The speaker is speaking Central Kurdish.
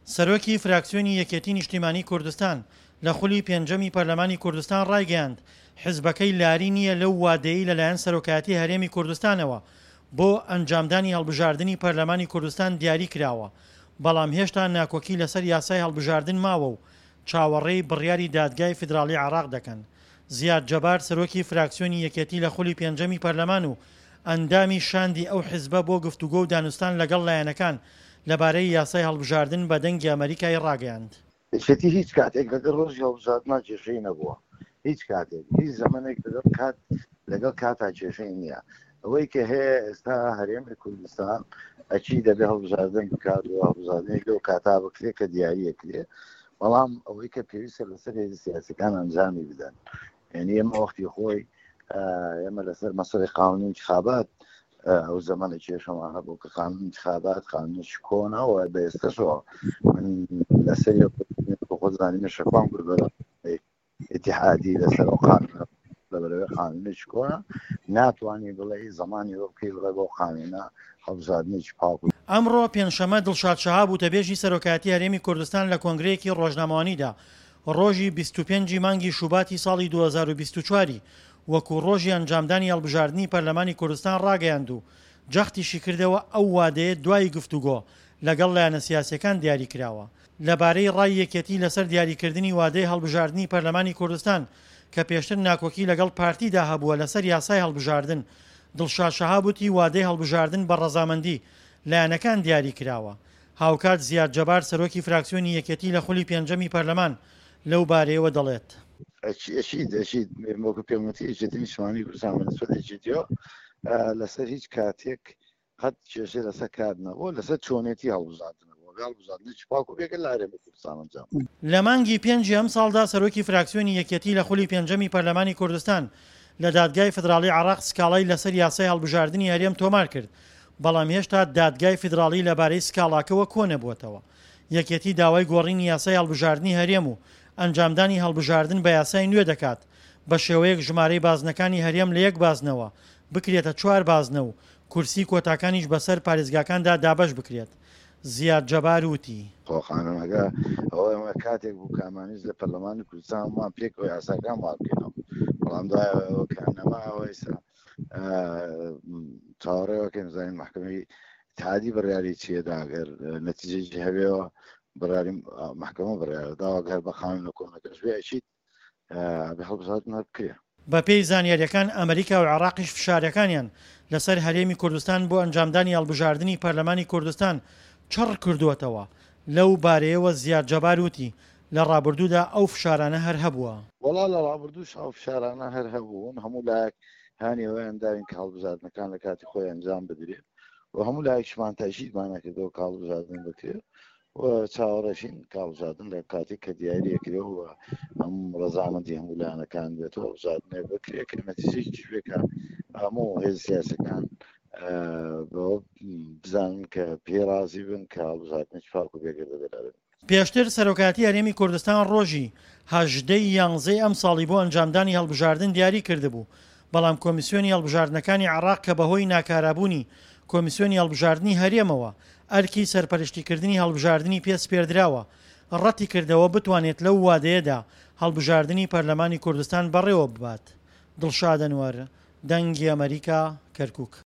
سەرۆکی فراکسیۆنی یەکێتی نیشتیمانی کوردستان لە خولی پێنجەمی پەرلەمانی کوردستان ڕایگەیاند حیزبەکەی لاری نییە لەو وادەیەی لەلایەن سەرۆکایەتی هەرێمی کوردستانەوە بۆ ئەنجامدانی هەڵبژاردننی پەرلەمانی کوردستان دیاری کراوە، بەڵام هێشتا ناکۆکی لەسەر یاسای هەڵبژاردن ماوە و چاوەڕێی بڕیاری دادگای فیدراڵی عێراق دەکەن. زیاد جەبار سەرۆکی فراکسیۆنی یەکێتی لە خولی پێنجەمی پەرلەمان و ئەندامی شاندی ئەو حیزبە بۆ گفتوگۆ و دانوستان لەگەڵ لایەنەکان لەبارەی یاسای هەڵبژاردن بە دەنگی ئەمریکای ڕاگەیاند. شتی هیچ کاتێک لەگەڵ ڕۆژی هەڵبژاردنە کێشەی نەبووە، هیچ کاتێک هیچ زەمانێک لەگەڵ کاتا کێشەی نییە. ئەوەی کە هەیە ئێستا هەرێمی کوردستان ئەچی دەبێ هەڵبژاردن بکات و هەڵبژاردنێک لەو کاتا بکرێ کە دیاریەکرێ، بەڵام ئەوەی کە پێویستە لەسەر هێزی سیاسەکان ئەنجامی بدەن. یعنی ئێمە وەختی خۆی ئێمە لەسەر مەسەڵی قانونی انتخابات ئەو زەمانە کێشەمان هەبوو کە قانون انتخابات قانونی کۆنەوە بە ئێستاشەوە من لەسەر خۆزانینە شەکوان گوربەرە اتحادی لەسەر قانون لەبەرەوەی قانونێکی کۆنە ناتوانانی بڵێ زمانی وە بکەی بڵێ بۆ قانونە هەڵبژاردنێکی پاک. ئەمڕۆ پێنجشەمە دڵشاد شەهاب وتەبێژی سەرۆکایەتی هەرێمی کوردستان لە کۆنگرەیەکی ڕۆژنامەوانیدا ڕۆژی 25 مانگی شوباتی ساڵی 2024 وەکو ڕۆژی ئەنجامدانی هەڵبژاردننی پەرلەمانی کوردستان ڕاگەیاند و جەختیشی کردەوە ئەو وادەیە دوای گفتوگۆ لەگەڵ لایەنە سیاسیەکان دیاری کراوە. لەبارەی ڕای یەکێتی لەسەر دیاریکردنی وادەی هەڵبژاردننی پەرلەمانی کوردستان کە پێشتر ناکۆکی لەگەڵ پارتیدا هەبووە لەسەر یاسای هەڵبژاردن، دڵشاد شەهاب وتی وادەی هەڵبژاردن بە ڕەزامەندی لایەنەکان دیاری کراوە. هاوکات زیاد جەبار سەرۆکی فراکسیۆنی یەکێتی لە خولی پێنجەمی پەرلەمان لەو بارەیەوە دەڵێت وەکو پێمەتی یەکێتی نیشتیمانی کوردستان بەنسبەتێکیتیەوە لەسەر هیچ کاتێک قەت کێشەی لەسەر کار نەبووە لەسەر چۆنێتی هەڵبژاردنەوە لە مانگی 5 ئەم ساڵدا سەرۆکی فراکسیۆنی یەکێتی لە خولی پێنجەمی پەرلەمانی کوردستان لە دادگای فیدراڵی عێراق سکاڵای لەسەر یاسای هەڵبژاردننی هەرێم تۆمار کرد، بەڵام هێشتا دادگای فیدراڵی لەبارەی سکاڵاکەوە کۆ نەبووەتەوە. یەکێتی داوای گۆڕینی یاسای هەڵبژاردننی هەرێم و ئەنجامدانی هەڵبژاردن بە یاسای نوێ دەکات بە شێوەیەک ژمارەی بازنەکانی هەرێم لە 1 بازنەوە بکرێتە 4 بازنە و کورسی کۆتاکانیش بەسەر پارێزگاکاندا دابەش بکرێت. زیاد جەبار وتی خۆخانەمەگە ئەوە کاتێک بوو کامانیز لە پەرلەمانی کوردستانمان پێکەوە یاساکان وا بکەینەوە، بەڵام دوایەوەکانەما ئەوەیسا چاوەڕێوەکەین زانین محکمەی اتحادی بڕیاری چیەدا ئەگەر نەتیجەیەکی هەبێەوە بڕیاری محکمە بڕیارە داواگەر بە قانون کۆمەکەش بێ ئەچیت بە هەڵبژاردن بکرێ. بە پێی زانیاریەکان ئەمریکا و عێراقیش فشارەکانیان لەسەر هەرێمی کوردستان بۆ ئەنجامدانی هەڵبژاردننی پەرلەمانی کوردستان چڕ کردووەتەوە. لەو بارەیەوە زیاد جەبار وتی لە ڕابردوودا ئەو فشارانە هەر هەبووە. وەڵا لە ڕابردووش ئەو فشارانە هەر هەبوون، هەموو لایەک هانیەوەیان داوین کە هەڵبژاردنەکان لە کاتی خۆی ئەنجام بدرێت و هەموو لایەکشمان تاژیدمان نەکردەوە کە هەڵبژاردن بکرێت و چاوەڕێشین کاڵبژاردن لە کاتێک کە دیاریەکرێ و ئەم ڕەزامەندی هەموو لایەنەکان بێتەوە هەڵبژاردنێ بکرێت کە نەتیجەیەکی بێکە هەموو هێز سیاسەکان بزانن کە پێڕازی بن کە هەڵبژاردنێکی پاک و بێگەردە دەرابێت. پێشتر سەرۆکایەتی هەرێمی کوردستان ڕۆژی 18 ئەم ساڵی بۆ ئەنجامدانی هەڵبژاردن دیاری کردبوو، بەڵام کۆمیسیۆنی هەڵبژاردنەکانی عێراق کە بەهۆی ناکارابوونی کۆمیسیۆنی هەڵبژاردننی هەرێمەوە ئەرکی سەرپەرشتیکردنی هەڵبژاردننی پێسپێردراوە ڕەتی کردەوە بتوانێت لەو وادەیەدا هەڵبژاردننی پەرلەمانی کوردستان بەڕێوە ببات. دڵشاد ئەنوەر، دەنگی ئەمریکا، کەرکووک.